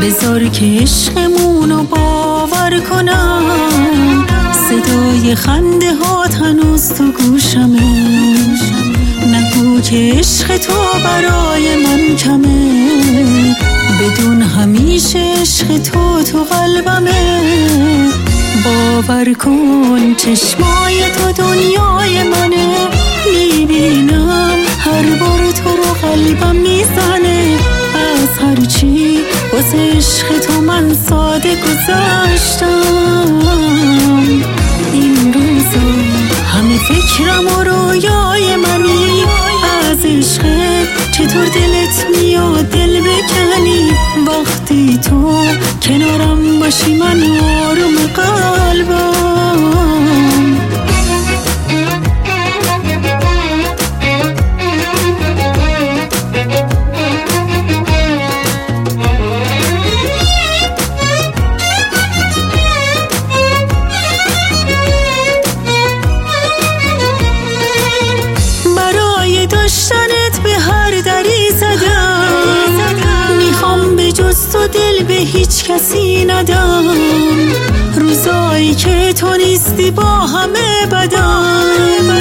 بذار که عشقمونو باور کنم، صدای خنده هات هنوز تو گوشمه. نگو که عشق تو برای من کمه، بدون همیشه عشق تو قلبمه. باور کن چشمای تو دنیای منه، میبینم هر بار تو رو قلبم میزنه. از هرچی واسه عشق تو من ساده گذاشتم. این روزا همه فکرم و رویای منی، از عشقت چطور دلت میاد دل بکنی. وقتی تو کنارم باشی من آروم قلبم. داشتنت به هر دری زدم، میخوام به جز تو دل به هیچ کسی ندم. روزایی که تو نیستی با همه بدم،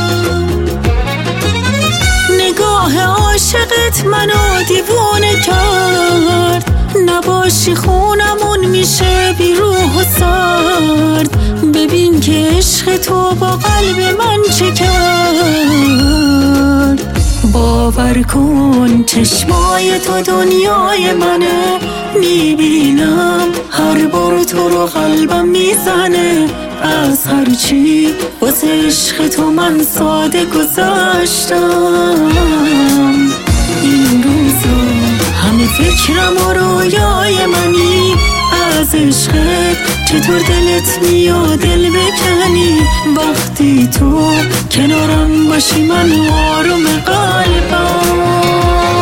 نگاه عاشقت منو دیوونه کرد. نباشی خونمون میشه بی روح و سرد. ببین که عشق تو با قلب من چه کرد. باور کن چشمای تو دنیای منه، میبینم هر بار تو رو قلبم میزنه. از هرچی واسه عشق تو من ساده گذاشتم. این روزا همه فکرم و رویای منی، از عشقت چطور دلت میاد دل بکنی. وقتی تو کنارم باشی من آروم قلبم.